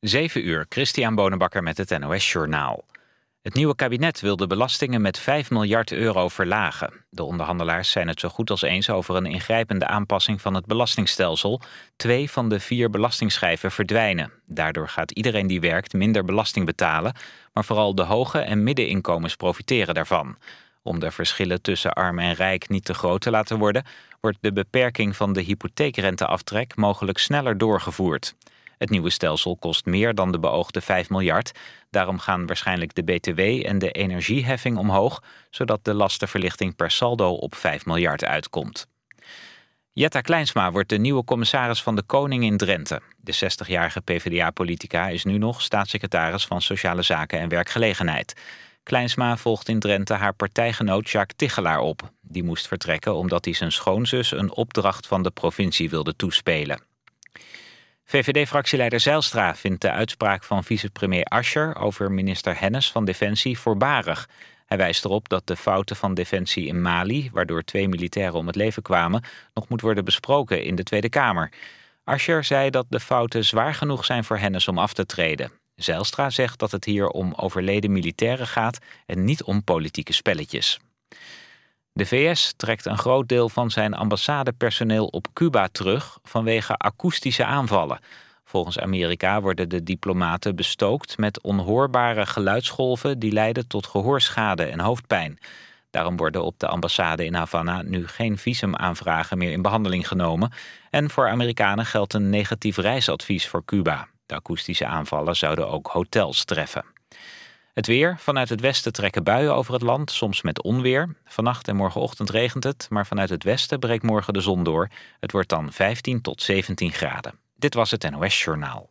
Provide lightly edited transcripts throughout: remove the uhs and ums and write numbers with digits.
7 uur, Christian Bonenbakker met het NOS Journaal. Het nieuwe kabinet wil de belastingen met 5 miljard euro verlagen. De onderhandelaars zijn het zo goed als eens over een ingrijpende aanpassing van het belastingstelsel. 2 van de 4 belastingschijven verdwijnen. Daardoor gaat iedereen die werkt minder belasting betalen, maar vooral de hoge en middeninkomens profiteren daarvan. Om de verschillen tussen arm en rijk niet te groot te laten worden, wordt de beperking van de hypotheekrenteaftrek mogelijk sneller doorgevoerd. Het nieuwe stelsel kost meer dan de beoogde 5 miljard. Daarom gaan waarschijnlijk de BTW en de energieheffing omhoog, zodat de lastenverlichting per saldo op 5 miljard uitkomt. Jetta Kleinsma wordt de nieuwe commissaris van de Koning in Drenthe. De 60-jarige PvdA-politica is nu nog staatssecretaris van Sociale Zaken en Werkgelegenheid. Kleinsma volgt in Drenthe haar partijgenoot Jacques Tichelaar op. Die moest vertrekken omdat hij zijn schoonzus een opdracht van de provincie wilde toespelen. VVD-fractieleider Zijlstra vindt de uitspraak van vicepremier Asscher over minister Hennis van Defensie voorbarig. Hij wijst erop dat de fouten van Defensie in Mali, waardoor 2 militairen om het leven kwamen, nog moet worden besproken in de Tweede Kamer. Asscher zei dat de fouten zwaar genoeg zijn voor Hennis om af te treden. Zijlstra zegt dat het hier om overleden militairen gaat en niet om politieke spelletjes. De VS trekt een groot deel van zijn ambassadepersoneel op Cuba terug vanwege akoestische aanvallen. Volgens Amerika worden de diplomaten bestookt met onhoorbare geluidsgolven die leiden tot gehoorschade en hoofdpijn. Daarom worden op de ambassade in Havana nu geen visumaanvragen meer in behandeling genomen. En voor Amerikanen geldt een negatief reisadvies voor Cuba. De akoestische aanvallen zouden ook hotels treffen. Het weer. Vanuit het westen trekken buien over het land, soms met onweer. Vannacht en morgenochtend regent het, maar vanuit het westen breekt morgen de zon door. Het wordt dan 15 tot 17 graden. Dit was het NOS Journaal.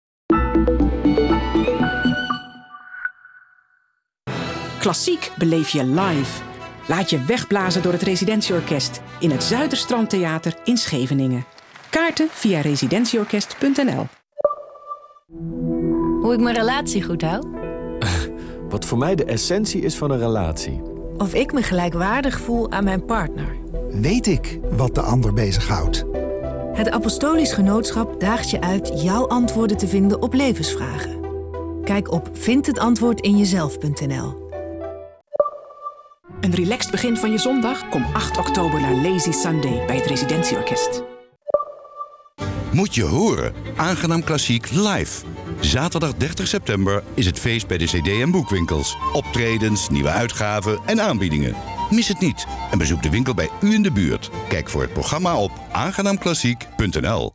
Klassiek beleef je live. Laat je wegblazen door het Residentieorkest in het Zuiderstrandtheater in Scheveningen. Kaarten via residentieorkest.nl. Hoe ik mijn relatie goed hou? Wat voor mij de essentie is van een relatie. Of ik me gelijkwaardig voel aan mijn partner. Weet ik wat de ander bezighoudt? Het Apostolisch Genootschap daagt je uit jouw antwoorden te vinden op levensvragen. Kijk op vindhetantwoordinjezelf.nl. Een relaxed begin van je zondag? Kom 8 oktober naar Lazy Sunday bij het Residentieorkest. Moet je horen. Aangenaam Klassiek live. Zaterdag 30 september is het feest bij de CD- en boekwinkels. Optredens, nieuwe uitgaven en aanbiedingen. Mis het niet en bezoek de winkel bij u in de buurt. Kijk voor het programma op aangenaamklassiek.nl.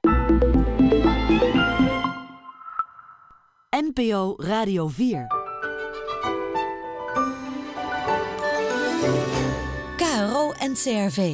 NPO Radio 4. KRO en CRV.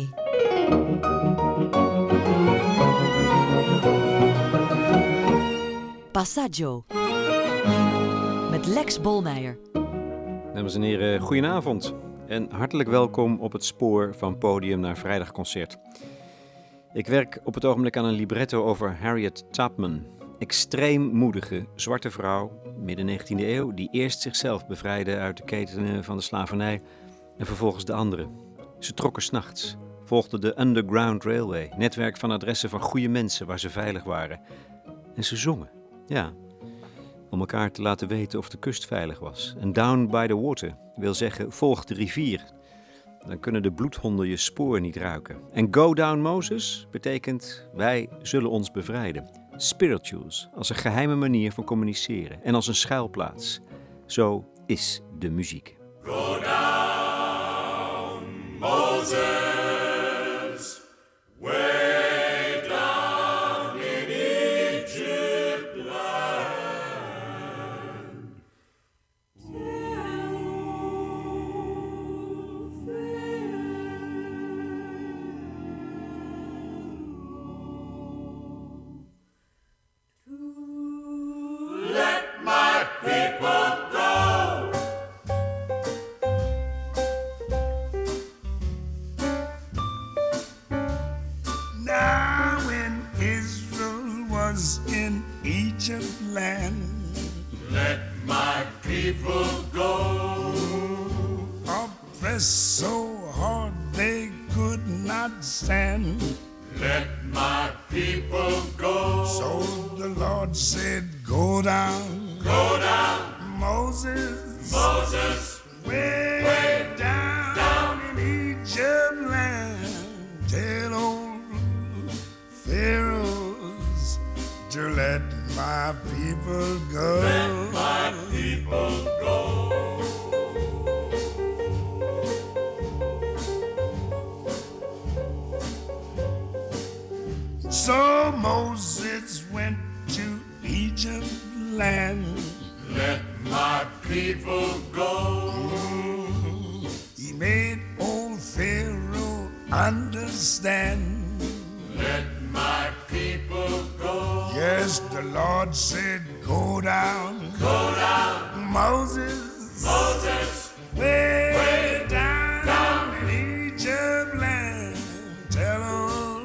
Passaggio. Met Lex Bolmeijer. Dames en heren, goedenavond. En hartelijk welkom op het spoor van Podium naar Vrijdagconcert. Ik werk op het ogenblik aan een libretto over Harriet Tubman. Extreem moedige zwarte vrouw, midden 19e eeuw, die eerst zichzelf bevrijdde uit de ketenen van de slavernij en vervolgens de anderen. Ze trokken 's nachts, volgden de Underground Railway, netwerk van adressen van goede mensen waar ze veilig waren. En ze zongen, ja, om elkaar te laten weten of de kust veilig was. En down by the water wil zeggen, volg de rivier. Dan kunnen de bloedhonden je spoor niet ruiken. En go down Moses betekent, wij zullen ons bevrijden. Spirituals als een geheime manier van communiceren en als een schuilplaats. Zo is de muziek. Go down, Moses, way down in Egypt land. Let my people go. Now when Israel was in Egypt land, let my people go. Oppressed so hard they could not stand, Let my people go. so the Lord Lord said, go down. Go down. Moses. Moses. Way down in Egypt land. Tell old Pharaohs to let my people go. Let my people go. So Moses went to Egypt land. Let my people go. He made old Pharaoh understand. Let my people go. Yes, the Lord said, go down. Go down. Moses. Moses. Way down in Egypt land. Tell old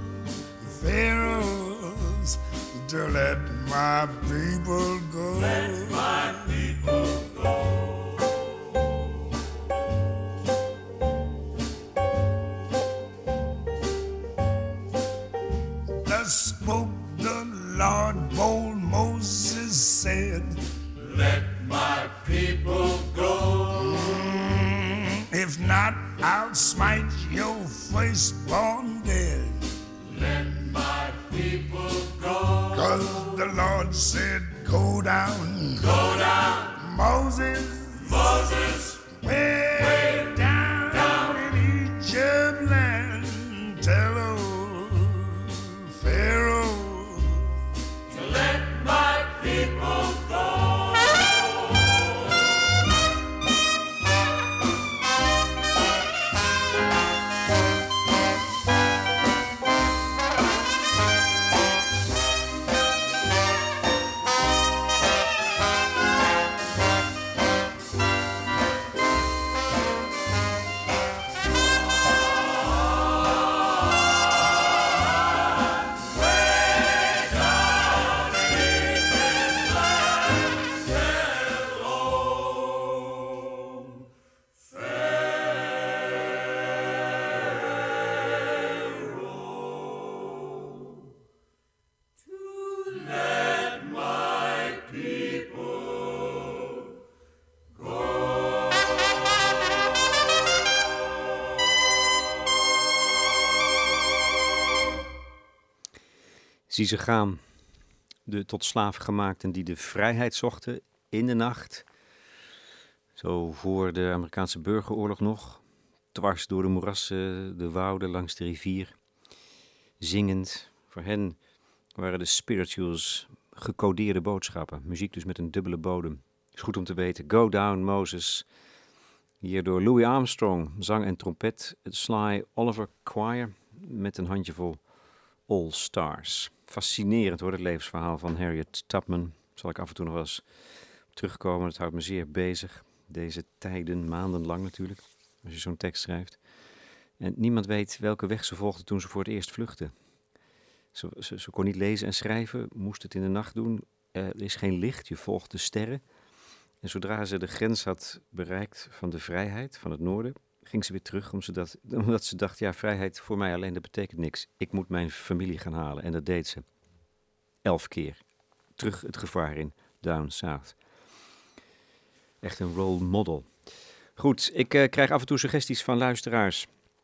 Pharaohs to let my people go. Let my people go. Thus spoke the Lord, bold Moses said, let my people go. If not, I'll smite your firstborn dead. Let my people go. 'Cause the Lord said, go down. Go down. Moses. Moses. Way down in Egypt land. Tell old Pharaoh to let my people go. Zie ze gaan, de tot slaven gemaakten die de vrijheid zochten in de nacht. Zo voor de Amerikaanse burgeroorlog nog, dwars door de moerassen, de wouden langs de rivier. Zingend, voor hen waren de spirituals gecodeerde boodschappen. Muziek dus met een dubbele bodem. Is goed om te weten. Go Down Moses. Hier door Louis Armstrong, zang en trompet. Het Sly Oliver Choir met een handjevol All Stars. Fascinerend hoor, het levensverhaal van Harriet Tubman. Zal ik af en toe nog wel eens terugkomen. Het houdt me zeer bezig. Deze tijden, maandenlang natuurlijk, als je zo'n tekst schrijft. En niemand weet welke weg ze volgde toen ze voor het eerst vluchtte. Ze kon niet lezen en schrijven, moest het in de nacht doen. Er is geen licht, je volgt de sterren. En zodra ze de grens had bereikt van de vrijheid, van het noorden, ging ze weer terug omdat ze dacht, ja, vrijheid voor mij alleen, dat betekent niks. Ik moet mijn familie gaan halen. En dat deed ze. 11 keer. Terug het gevaar in, down south. Echt een role model. Goed, ik krijg af en toe suggesties van luisteraars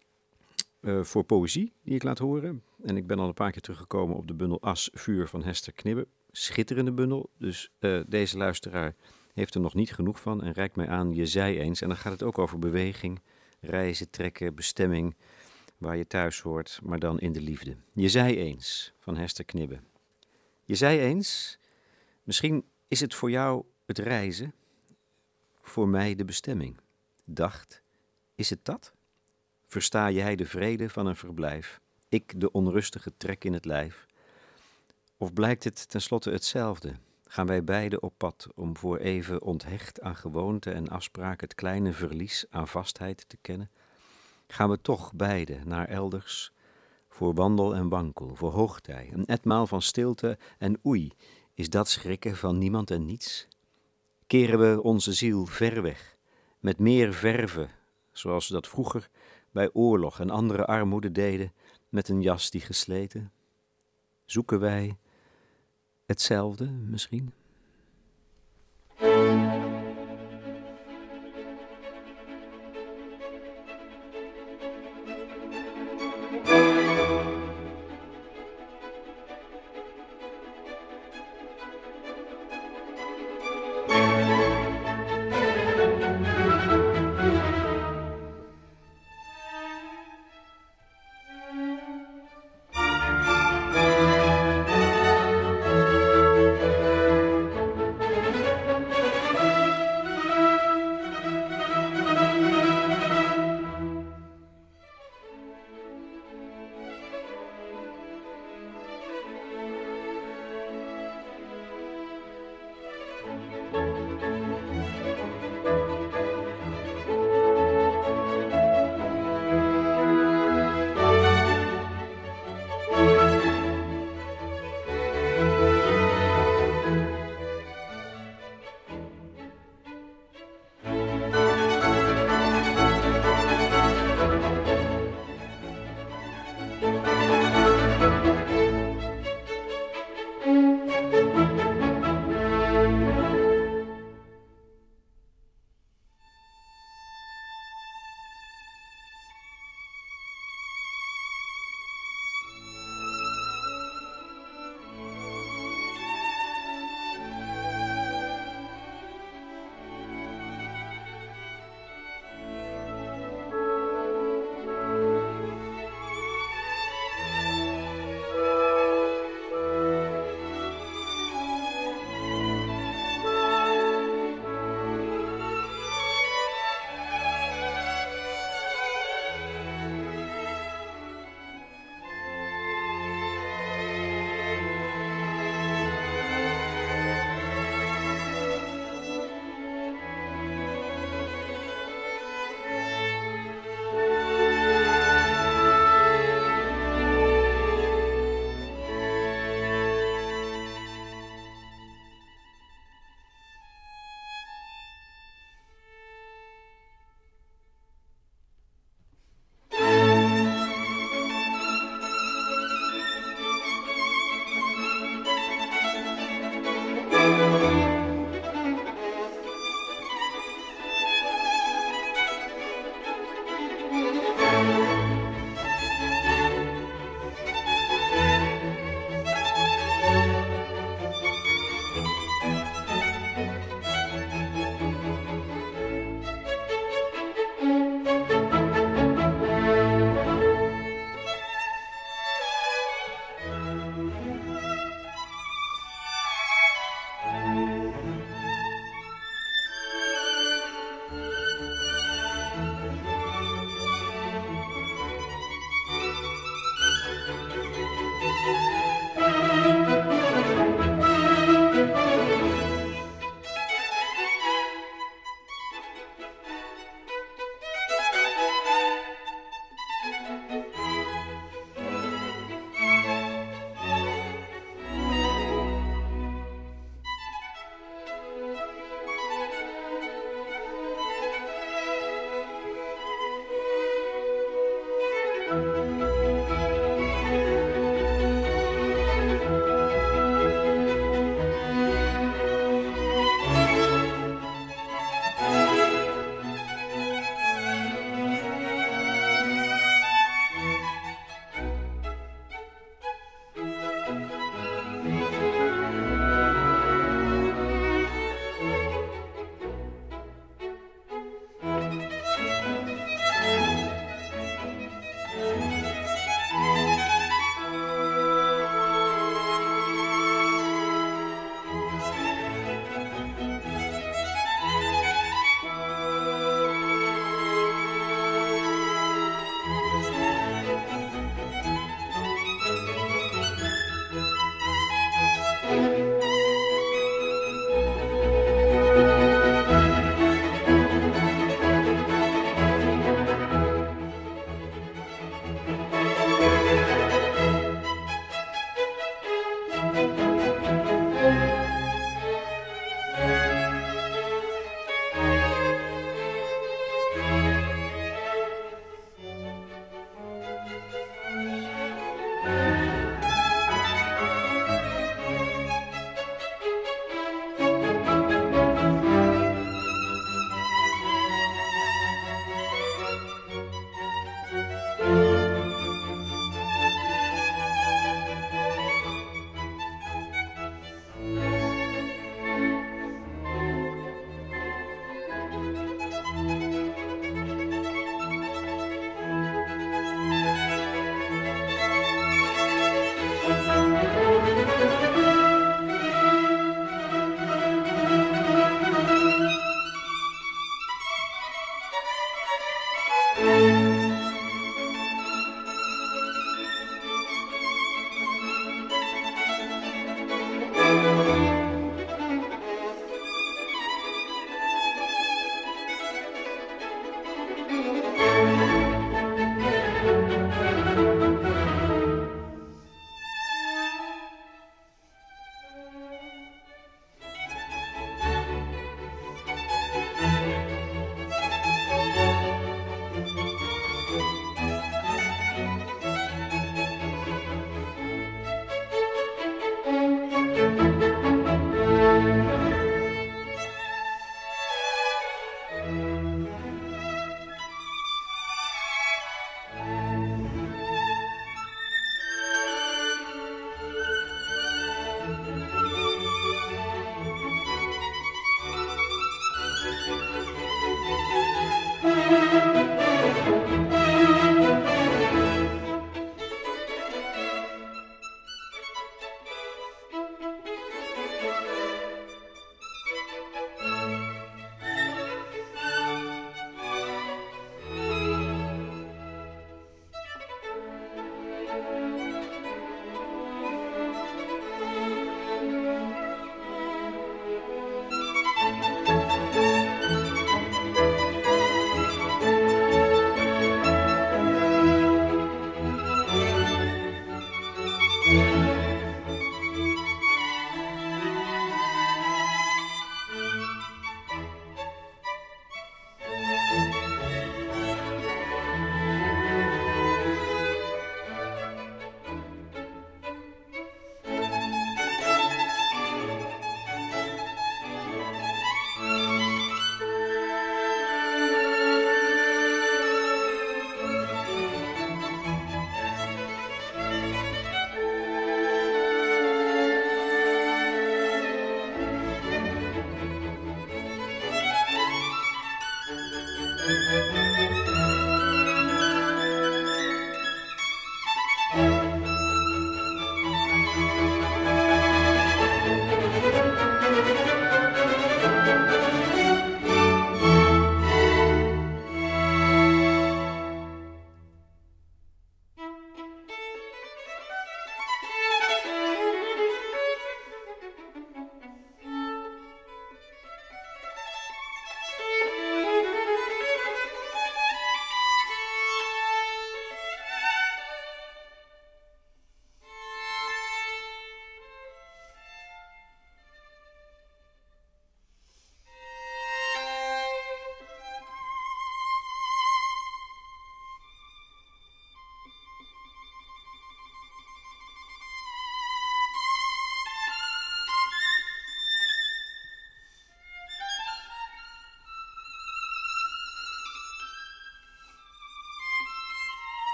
voor poëzie die ik laat horen. En ik ben al een paar keer teruggekomen op de bundel As, Vuur van Hester Knibbe. Schitterende bundel, dus deze luisteraar heeft er nog niet genoeg van en reikt mij aan, je zei eens. En dan gaat het ook over beweging, reizen, trekken, bestemming, waar je thuis hoort, maar dan in de liefde. Je zei eens, van Hester Knibbe. Je zei eens, misschien is het voor jou het reizen, voor mij de bestemming. Dacht, is het dat? Versta jij de vrede van een verblijf, ik de onrustige trek in het lijf? Of blijkt het tenslotte hetzelfde? Gaan wij beiden op pad om voor even onthecht aan gewoonte en afspraak het kleine verlies aan vastheid te kennen? Gaan we toch beiden naar elders, voor wandel en wankel, voor hoogtij, een etmaal van stilte en oei, is dat schrikken van niemand en niets? Keren we onze ziel ver weg, met meer verve, zoals we dat vroeger bij oorlog en andere armoede deden, met een jas die gesleten? Zoeken wij hetzelfde misschien?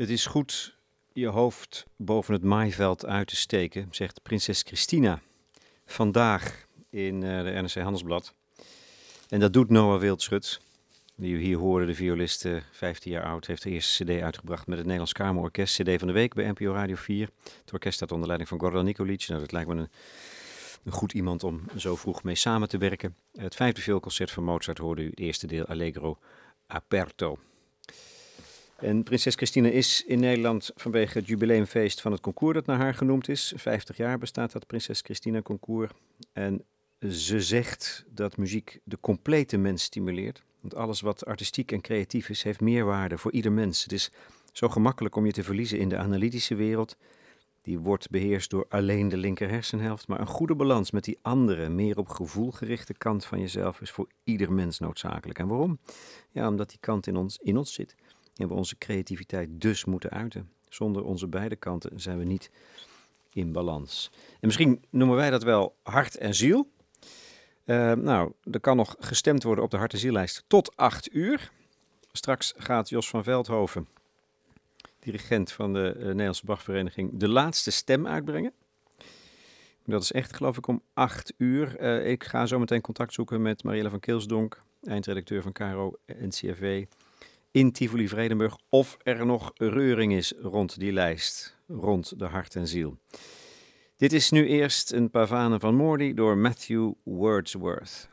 Het is goed je hoofd boven het maaiveld uit te steken, zegt prinses Christina vandaag in de NRC Handelsblad. En dat doet Noah Wildschut, die u hier hoorde, de violist, 15 jaar oud, heeft de eerste cd uitgebracht met het Nederlands Kamerorkest. CD van de week bij NPO Radio 4. Het orkest staat onder leiding van Gordan Nikolic. Nou, dat lijkt me een goed iemand om zo vroeg mee samen te werken. Het 5e vioolconcert van Mozart hoorde u, het eerste deel Allegro Aperto. En prinses Christina is in Nederland vanwege het jubileumfeest van het concours dat naar haar genoemd is. 50 jaar bestaat dat Prinses Christina concours. En ze zegt dat muziek de complete mens stimuleert. Want alles wat artistiek en creatief is, heeft meerwaarde voor ieder mens. Het is zo gemakkelijk om je te verliezen in de analytische wereld. Die wordt beheerst door alleen de linker hersenhelft. Maar een goede balans met die andere, meer op gevoel gerichte kant van jezelf is voor ieder mens noodzakelijk. En waarom? Ja, omdat die kant in ons zit. En we onze creativiteit dus moeten uiten. Zonder onze beide kanten zijn we niet in balans. En misschien noemen wij dat wel hart en ziel. Er kan nog gestemd worden op de hart- en ziellijst tot 8 uur. Straks gaat Jos van Veldhoven, dirigent van de Nederlandse Bachvereniging, de laatste stem uitbrengen. Dat is echt, geloof ik, om 8 uur. Ik ga zo meteen contact zoeken met Marielle van Kilsdonk, eindredacteur van KRO-NCRV, in Tivoli-Vredenburg, of er nog reuring is rond die lijst, rond de hart en ziel. Dit is nu eerst een pavane van Morley door Matthew Wordsworth.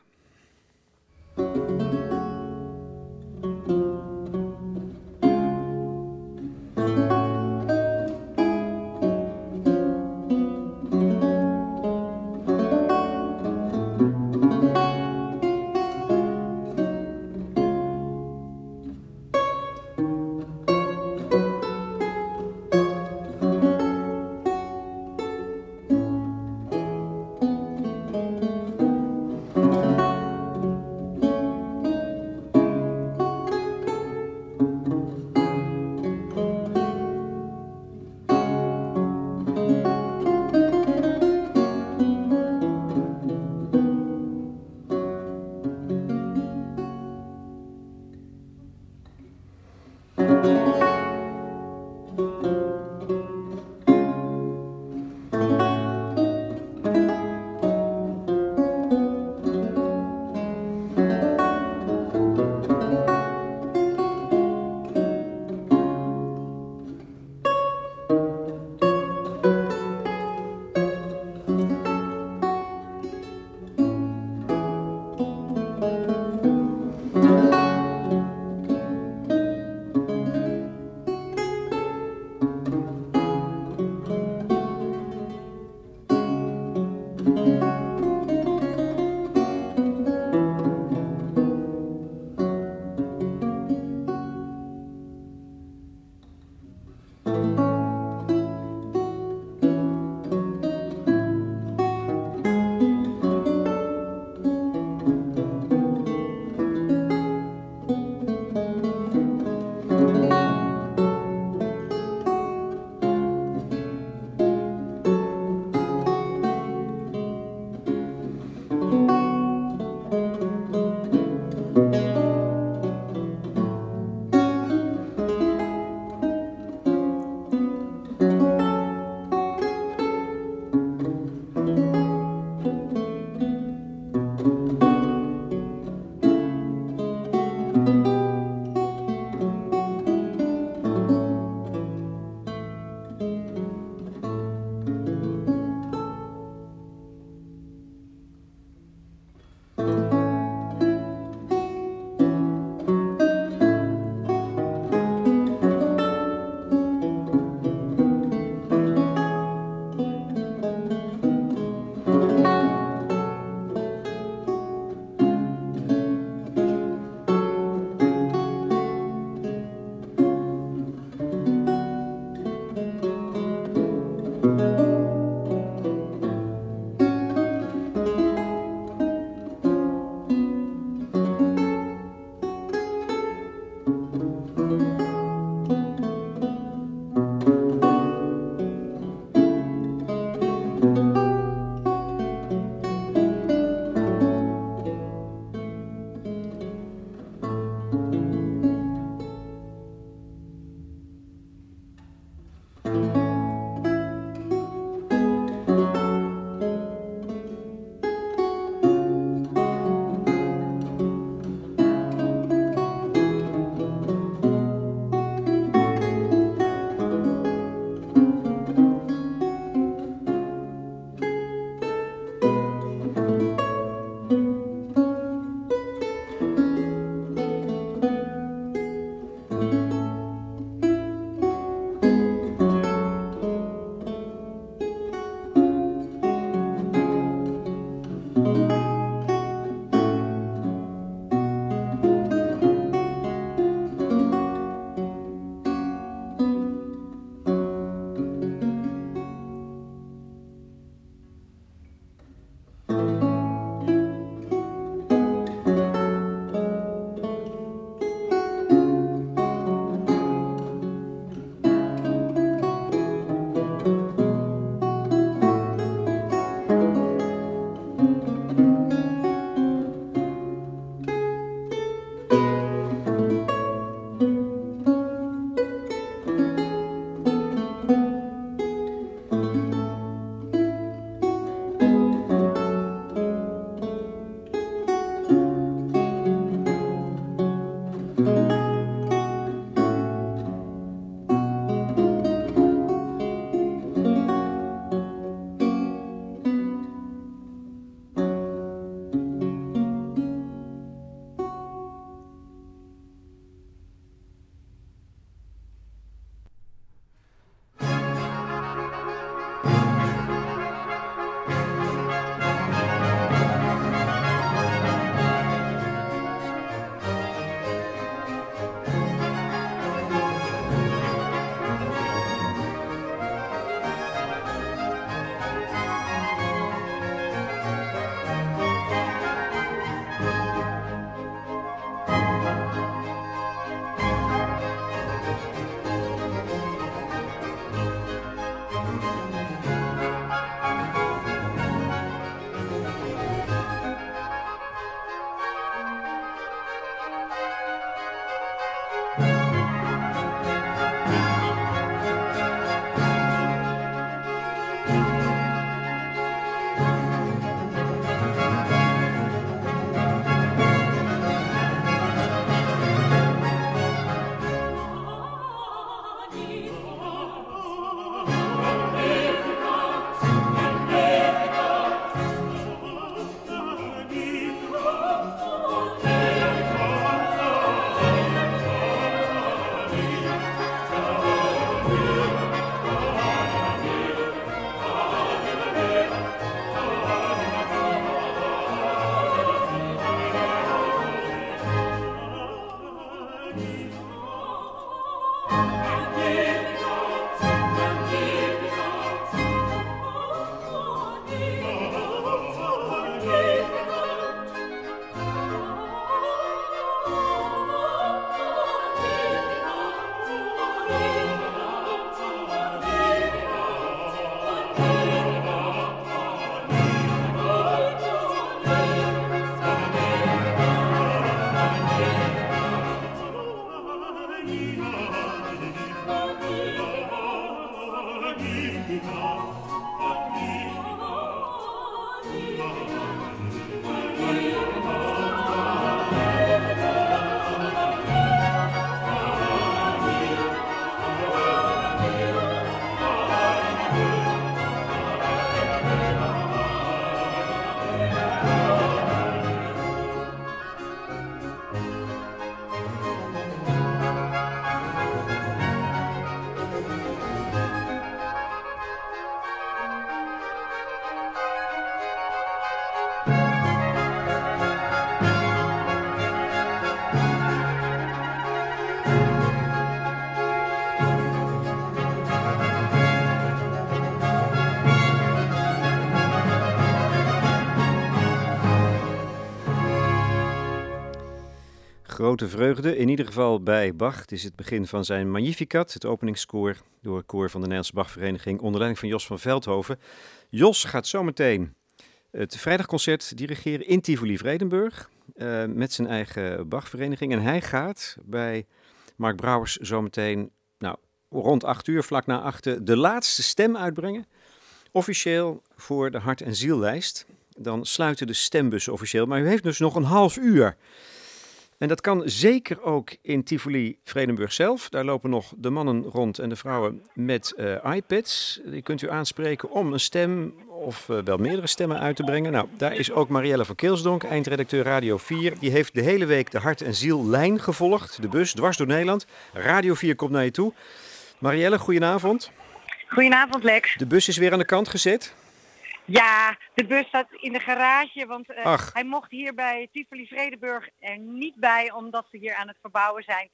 Grote vreugde, in ieder geval bij Bach. Het is het begin van zijn Magnificat, het openingskoor door het koor van de Nederlandse Bachvereniging onder leiding van Jos van Veldhoven. Jos gaat zometeen het vrijdagconcert dirigeren in Tivoli-Vredenburg met zijn eigen Bachvereniging. En hij gaat bij Mark Brouwers zometeen rond 8:00, vlak na 8:00, de laatste stem uitbrengen. Officieel voor de Hart- en Ziellijst. Dan sluiten de stembussen officieel, maar u heeft dus nog een half uur. En dat kan zeker ook in Tivoli-Vredenburg zelf. Daar lopen nog de mannen rond en de vrouwen met iPads. Die kunt u aanspreken om een stem of wel meerdere stemmen uit te brengen. Nou, daar is ook Marielle van Keelsdonk, eindredacteur Radio 4. Die heeft de hele week de Hart- en Ziel-lijn gevolgd. De bus dwars door Nederland. Radio 4 komt naar je toe. Marielle, goedenavond. Goedenavond, Lex. De bus is weer aan de kant gezet. Ja, de bus staat in de garage, want hij mocht hier bij Tivoli-Vredenburg er niet bij, omdat ze hier aan het verbouwen zijn.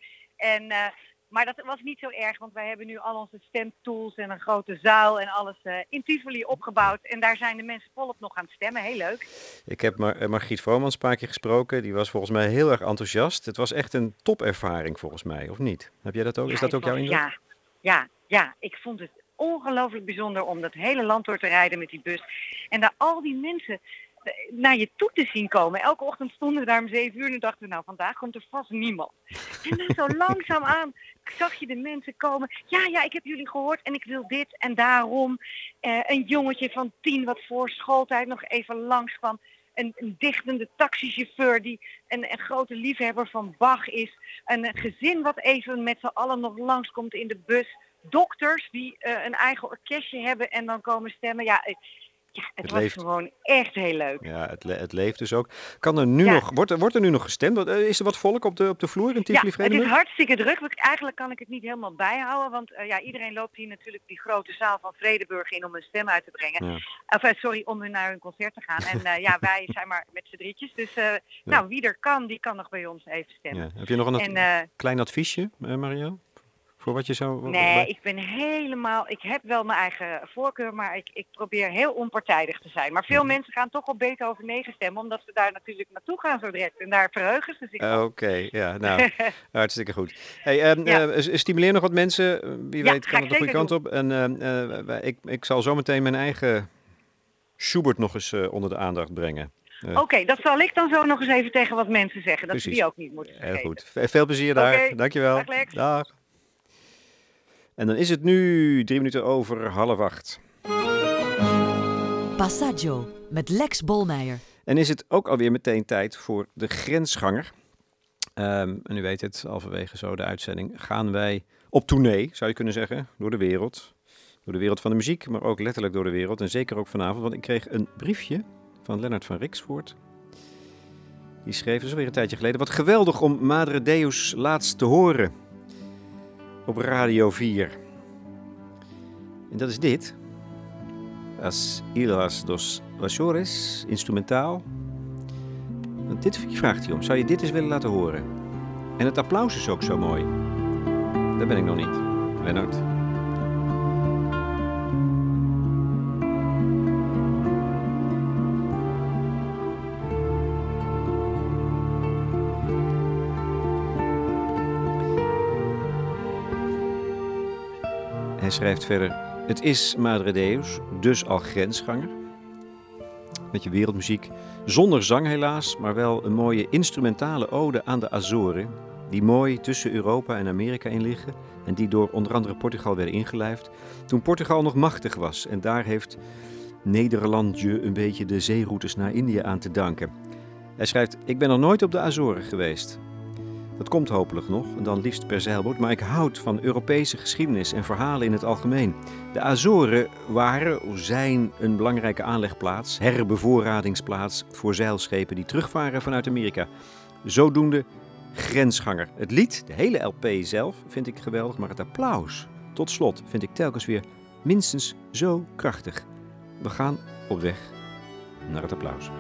Maar dat was niet zo erg, want wij hebben nu al onze stemtools en een grote zaal en alles in Tivoli opgebouwd. En daar zijn de mensen volop nog aan het stemmen. Heel leuk. Ik heb Margriet Vromans een paar keer gesproken. Die was volgens mij heel erg enthousiast. Het was echt een topervaring volgens mij, of niet? Heb jij dat ook? Is dat ook jouw indruk? Ja, ik vond het ongelooflijk bijzonder om dat hele land door te rijden met die bus. En daar al die mensen naar je toe te zien komen. Elke ochtend stonden we daar om 7:00 en dachten we, vandaag komt er vast niemand. En dan zo langzaamaan zag je de mensen komen. Ja, ik heb jullie gehoord en ik wil dit en daarom. Een jongetje van 10 wat voor schooltijd nog even langskwam. Een dichtende taxichauffeur die een grote liefhebber van Bach is. Een gezin wat even met z'n allen nog langskomt in de bus. Dokters die een eigen orkestje hebben en dan komen stemmen. Het was gewoon echt heel leuk. Ja, het leeft dus ook. Kan er nu nog, wordt er nu nog gestemd? Is er wat volk op de vloer in Tivoli-Vredenburg? Ja, het is hartstikke druk. Eigenlijk kan ik het niet helemaal bijhouden. Want iedereen loopt hier natuurlijk die grote zaal van Vredenburg in om een stem uit te brengen. Ja. Om naar een concert te gaan. En wij zijn maar met z'n drietjes. Dus wie er kan, die kan nog bij ons even stemmen. Ja. Heb je nog een klein adviesje, Marielle? Voor wat je zou... Nee, ik heb wel mijn eigen voorkeur, maar ik probeer heel onpartijdig te zijn. Maar veel mensen gaan toch op Beethoven 9 stemmen, omdat ze daar natuurlijk naartoe gaan zo direct. En daar verheugen ze zich op. Oké, hartstikke goed. Stimuleer nog wat mensen. Wie weet kan het de goede kant op. En ik zal zometeen mijn eigen Schubert nog eens onder de aandacht brengen. Oké, dat zal ik dan zo nog eens even tegen wat mensen zeggen. Dat ze die ook niet moeten vergeten. Heel goed. Veel plezier daar. Dankjewel. Dag Lex. Dag. En dan is het nu 3:03. Passaggio met Lex Bolmeijer. En is het ook alweer meteen tijd voor de grensganger. En u weet het, halverwege zo de uitzending gaan wij op tournee, zou je kunnen zeggen, door de wereld. Door de wereld van de muziek, maar ook letterlijk door de wereld. En zeker ook vanavond, want ik kreeg een briefje van Lennart van Rixvoort. Die schreef, dus alweer een tijdje geleden, wat geweldig om Madre Deus laatst te horen op Radio 4. En dat is dit. As Hilas dos Vasores, instrumentaal. Want dit vraagt hij om. Zou je dit eens willen laten horen? En het applaus is ook zo mooi. Daar ben ik nog niet. Lennart. Hij schrijft verder: het is Madre Deus, dus al grensganger. Met je wereldmuziek, zonder zang helaas, maar wel een mooie instrumentale ode aan de Azoren, die mooi tussen Europa en Amerika in liggen en die door onder andere Portugal werden ingelijfd, toen Portugal nog machtig was. En daar heeft Nederlandje een beetje de zeeroutes naar Indië aan te danken. Hij schrijft: ik ben nog nooit op de Azoren geweest. Dat komt hopelijk nog, en dan liefst per zeilboot, maar ik houd van Europese geschiedenis en verhalen in het algemeen. De Azoren zijn een belangrijke aanlegplaats, herbevoorradingsplaats voor zeilschepen die terugvaren vanuit Amerika. Zodoende grensganger. Het lied, de hele LP zelf, vind ik geweldig, maar het applaus, tot slot, vind ik telkens weer minstens zo krachtig. We gaan op weg naar het applaus.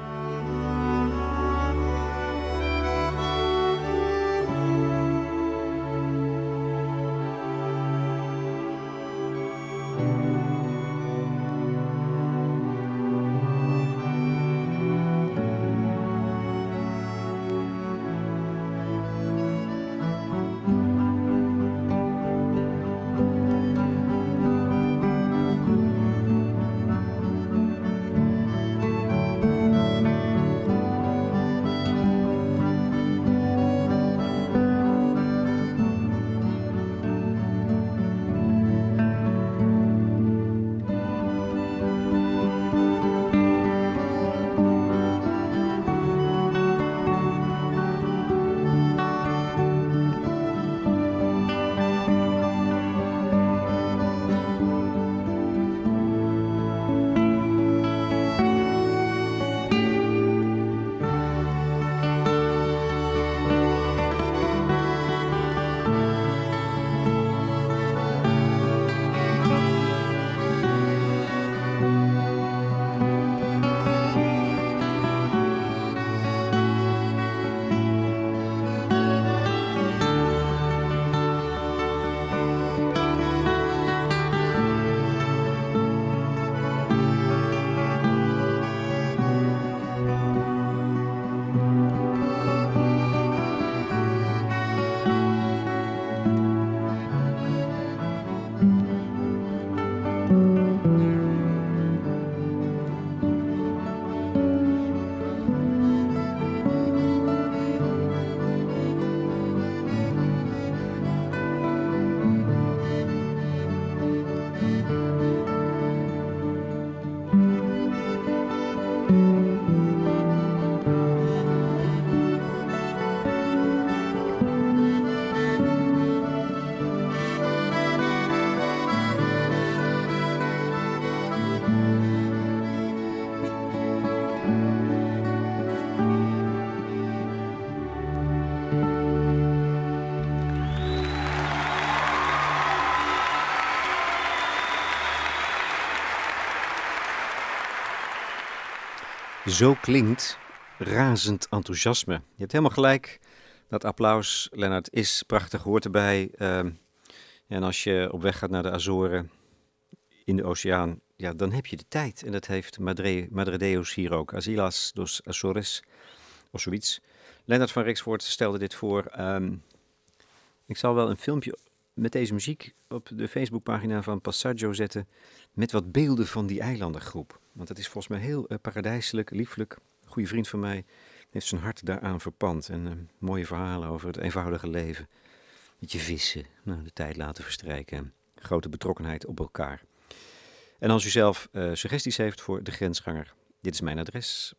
Zo klinkt razend enthousiasme. Je hebt helemaal gelijk. Dat applaus, Lennart, is prachtig, hoort erbij. En als je op weg gaat naar de Azoren in de oceaan, ja, dan heb je de tijd. En dat heeft Madre Deus hier ook. As Islas dos Azores, of zoiets. Lennart van Rixvoort stelde dit voor. Ik zal wel een filmpje met deze muziek op de Facebookpagina van Passaggio zetten, met wat beelden van die eilandengroep. Want het is volgens mij heel paradijselijk, lieflijk. Een goede vriend van mij heeft zijn hart daaraan verpand. En mooie verhalen over het eenvoudige leven. Beetje vissen, de tijd laten verstrijken. Grote betrokkenheid op elkaar. En als u zelf suggesties heeft voor de grensganger, dit is mijn adres,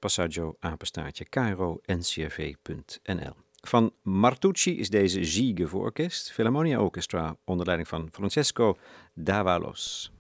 passaggio@ncrv.nl. Van Martucci is deze Ziege voor orkest, Philharmonia Orchestra, onder leiding van Francesco D'Avalos.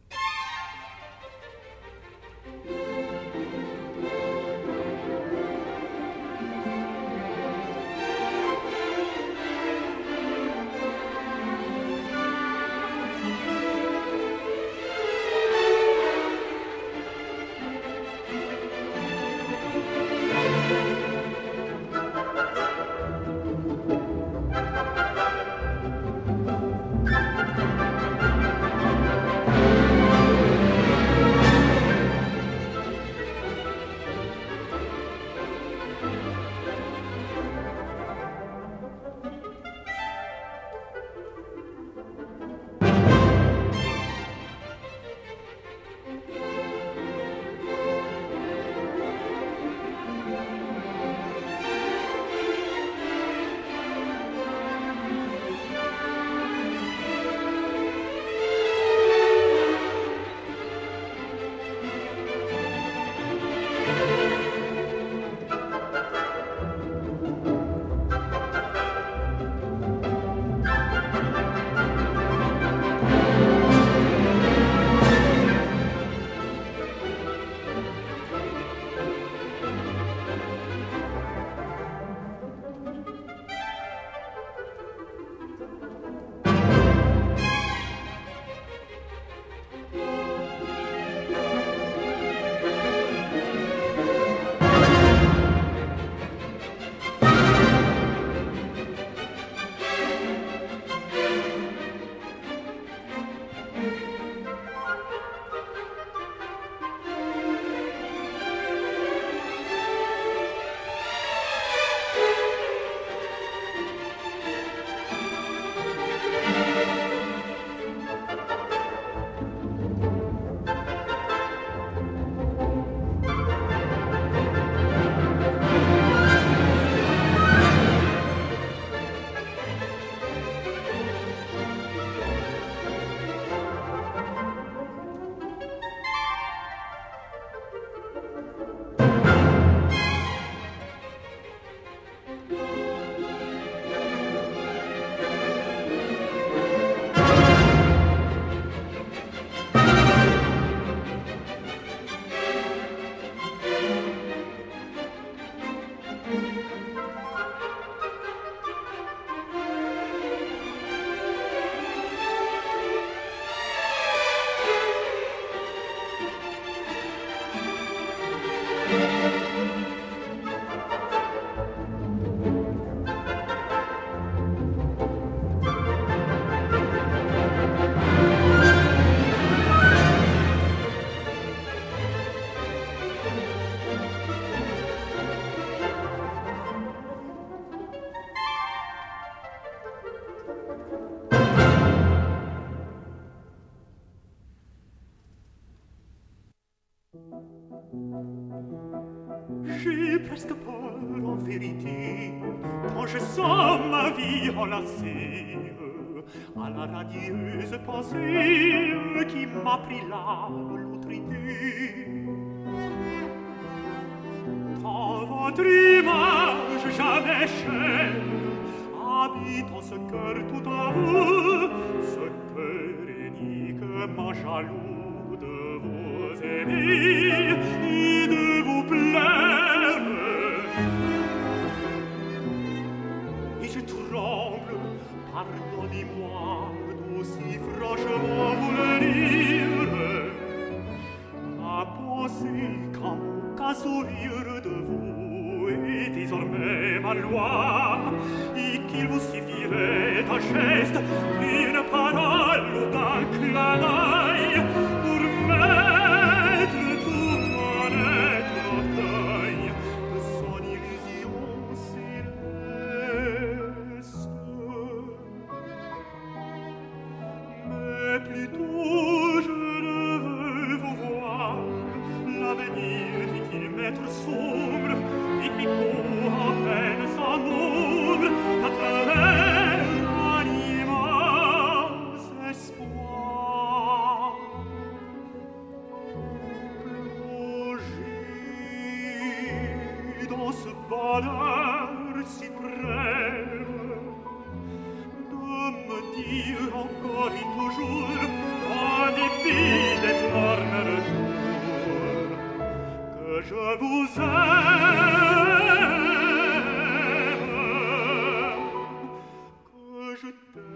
J'ai presque peur en vérité, quand je sens ma vie enlacée à la radieuse pensée qui m'a pris là l'autre idée. Tant votre image jamais chère habite en ce cœur tout en vous, ce cœur uniquement jaloux de vous aimer et de vous plaire. Et je tremble, pardonnez-moi d'aussi franchement vous le dire, à penser qu'en cas sourire de désormais ma loi, et qu'il vous suffirait d'un geste, d'une parole ou d'un clin d'œil pour mettre tout mon être en deuil de son illusion céleste. Mais plutôt je ne veux vous voir, l'avenir dit-il m'être sombre, et Picot à peine sans ombre, à travers un immense espoir. Plongé dans ce bonheur suprême, de me dire encore et toujours, en dépit des mornes retours, que je vous aime, que je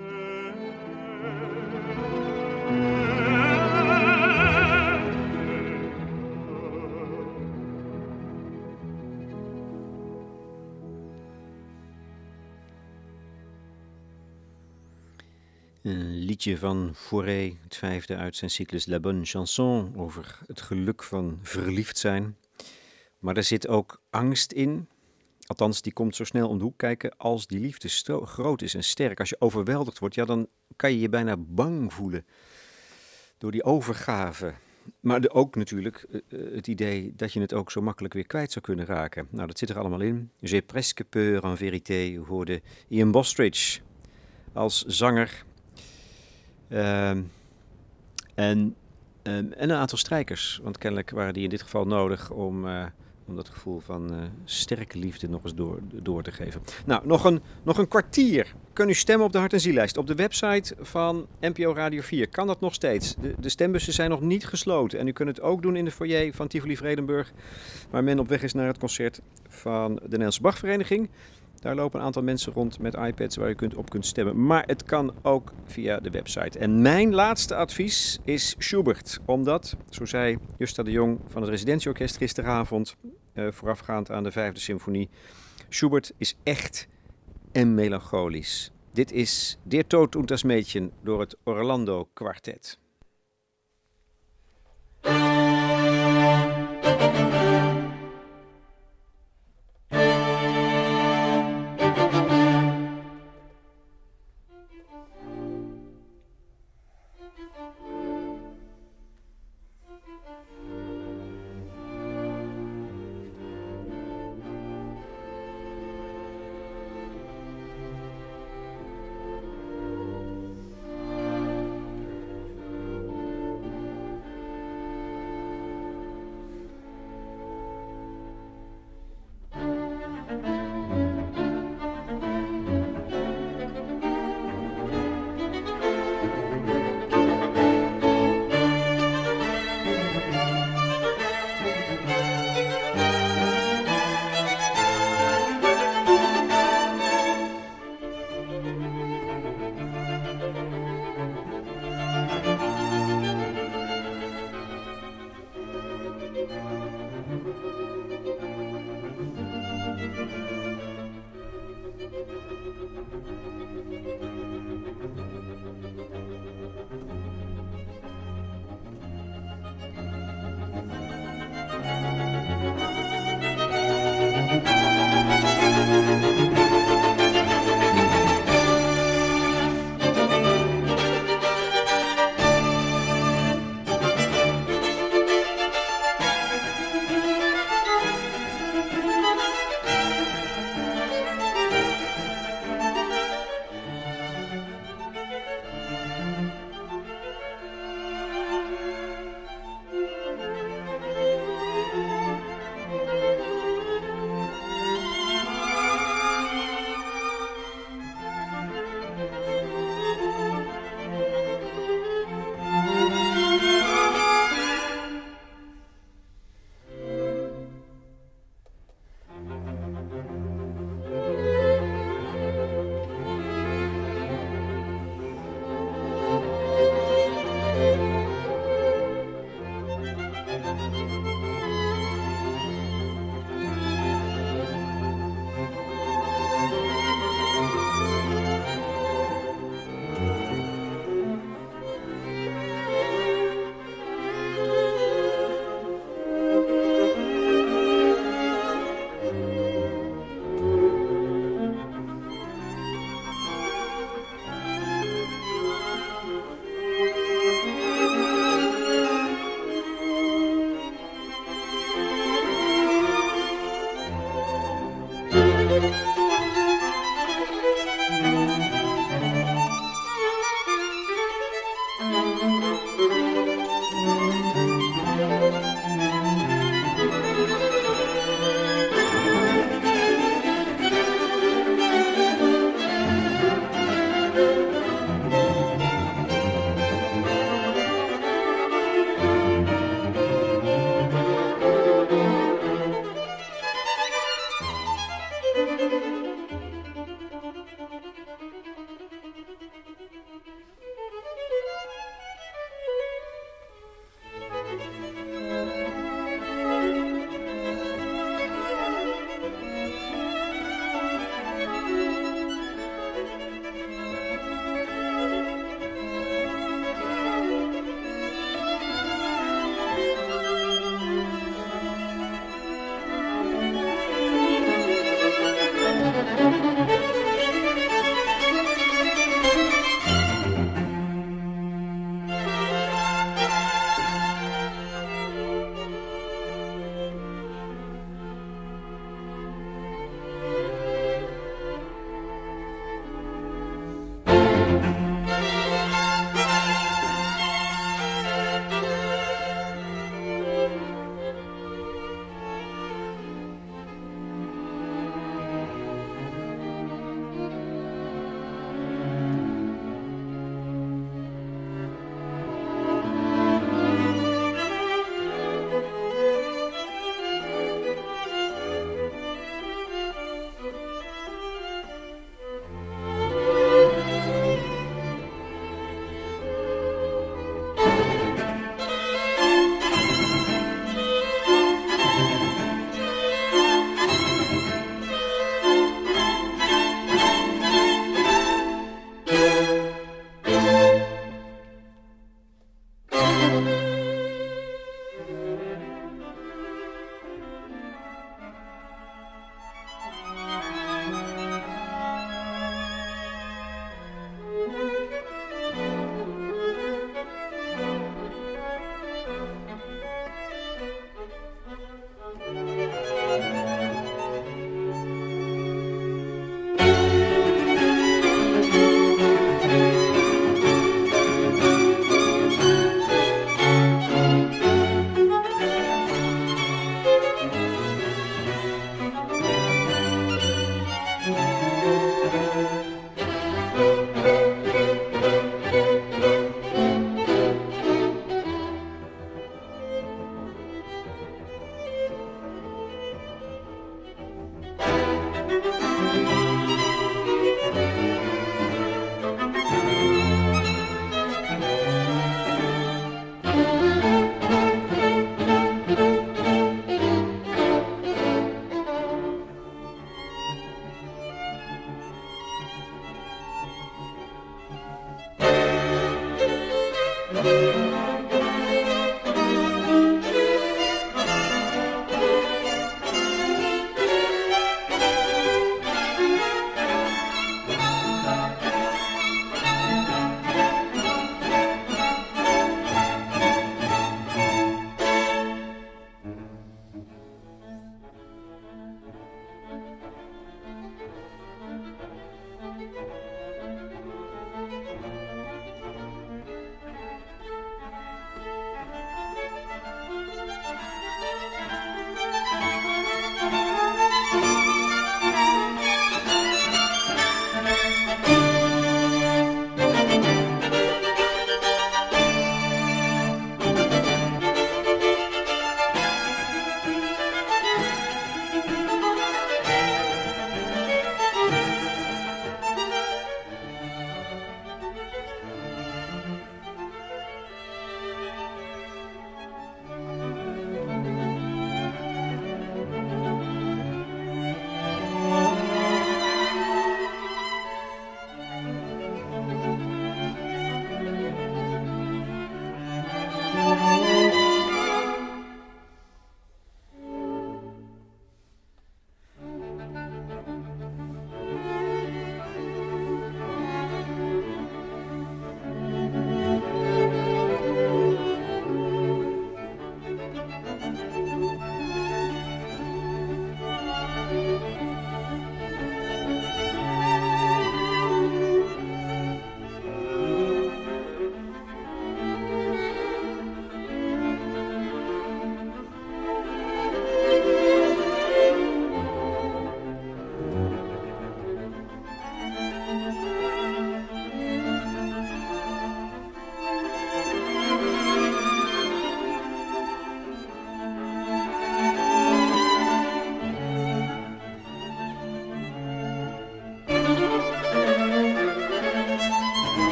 Een liedje van Fauré, het 5e uit zijn cyclus La Bonne Chanson, over het geluk van verliefd zijn. Maar er zit ook angst in. Althans, die komt zo snel om de hoek kijken. Als die liefde groot is en sterk, als je overweldigd wordt, ja, dan kan je je bijna bang voelen door die overgave. Maar ook natuurlijk het idee dat je het ook zo makkelijk weer kwijt zou kunnen raken. Nou, dat zit er allemaal in. J'ai presque peur en vérité, hoorde Ian Bostridge als zanger. En een aantal strijkers, want kennelijk waren die in dit geval nodig om dat gevoel van sterke liefde nog eens door te geven. Nou, nog een kwartier. Kun u stemmen op de Hart- en Ziellijst. Op de website van NPO Radio 4 kan dat nog steeds. De stembussen zijn nog niet gesloten. En u kunt het ook doen in de foyer van Tivoli Vredenburg, waar men op weg is naar het concert van de Nederlandse Bachvereniging. Daar lopen een aantal mensen rond met iPads waar je op kunt stemmen. Maar het kan ook via de website. En mijn laatste advies is Schubert. Omdat, zo zei Justa de Jong van het Residentieorkest gisteravond, voorafgaand aan de 5e symfonie, Schubert is echt en melancholisch. Dit is Der Tod und das Mädchen door het Orlando Quartet.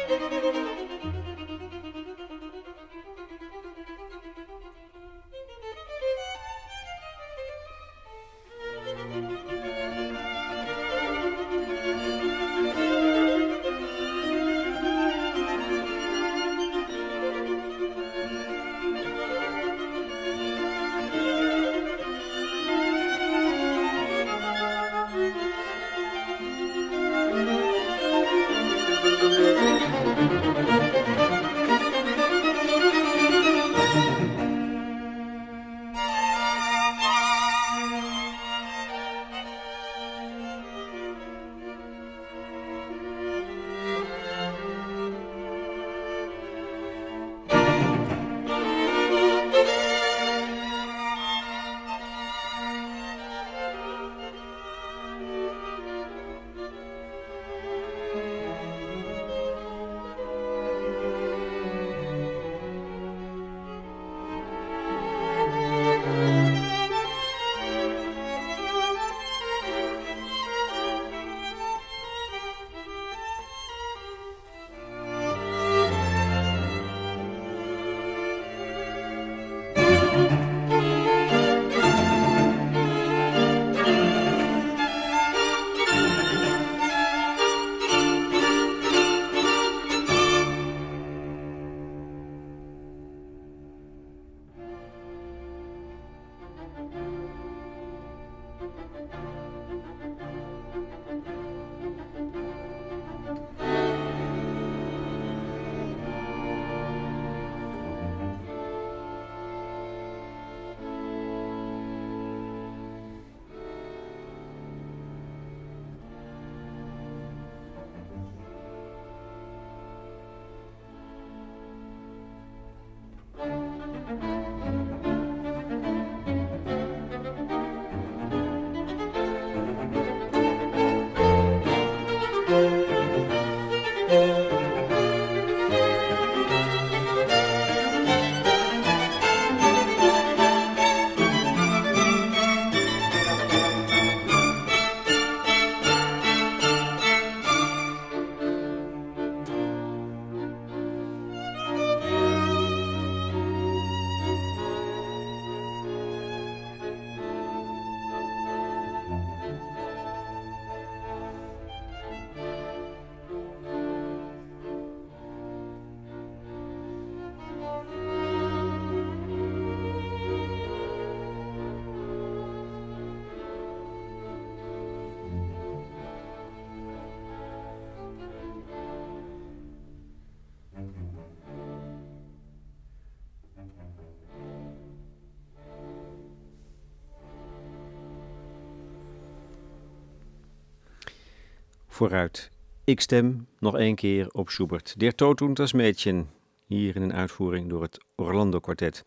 Vooruit. Ik stem nog 1 keer op Schubert. Der Tod und das Mädchen. Hier in een uitvoering door het Orlando Quartet.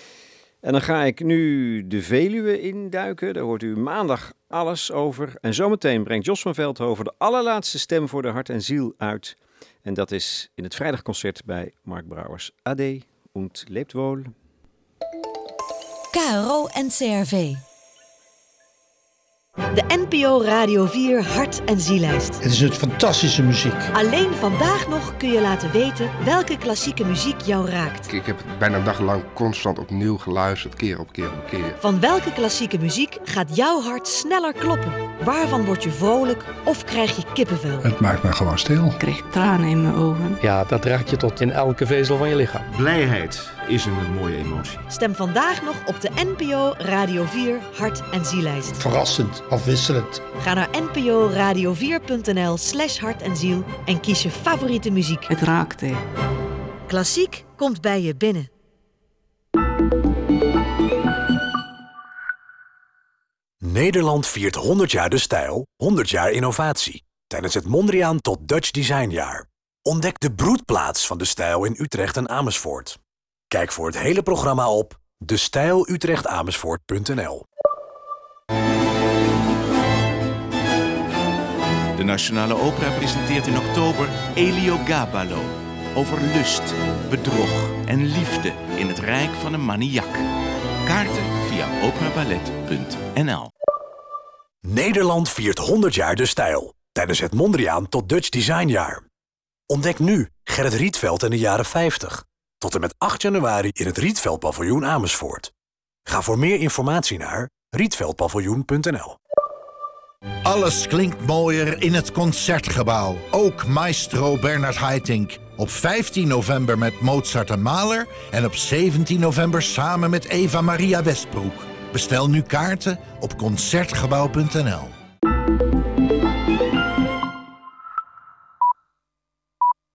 En dan ga ik nu de Veluwe induiken. Daar hoort u maandag alles over. En zometeen brengt Jos van Veldhoven de allerlaatste stem voor de hart en ziel uit. En dat is in het vrijdagconcert bij Mark Brouwers. Ade und lebt wohl. KRO NCRV. De NPO Radio 4 Hart- en Zielijst. Het is een fantastische muziek. Alleen vandaag nog kun je laten weten welke klassieke muziek jou raakt. Ik heb bijna een dag lang constant opnieuw geluisterd, keer op keer op keer. Van welke klassieke muziek gaat jouw hart sneller kloppen? Waarvan word je vrolijk of krijg je kippenvel? Het maakt me gewoon stil. Ik krijg tranen in mijn ogen. Ja, dat raakt je tot in elke vezel van je lichaam. Blijheid is een mooie emotie. Stem vandaag nog op de NPO Radio 4 Hart- en Zielijst. Verrassend, afwisselend. Ga naar nporadio4.nl/hart en ziel en kies je favoriete muziek. Het raakt, hè. Klassiek komt bij je binnen. Nederland viert 100 jaar de stijl, 100 jaar innovatie. Tijdens het Mondriaan tot Dutch Designjaar. Ontdek de broedplaats van de stijl in Utrecht en Amersfoort. Kijk voor het hele programma op destijlutrechtAmersfoort.nl. De Nationale Opera presenteert in oktober Eliogabalo over lust, bedrog en liefde in het rijk van een maniak. Kaarten via operaballet.nl. Nederland viert 100 jaar de stijl tijdens het Mondriaan tot Dutch Designjaar. Ontdek nu Gerrit Rietveld en de jaren 50. Tot en met 8 januari in het Rietveld Paviljoen Amersfoort. Ga voor meer informatie naar rietveldpaviljoen.nl. Alles klinkt mooier in het Concertgebouw. Ook maestro Bernard Haitink. Op 15 november met Mozart en Mahler. En op 17 november samen met Eva Maria Westbroek. Bestel nu kaarten op Concertgebouw.nl.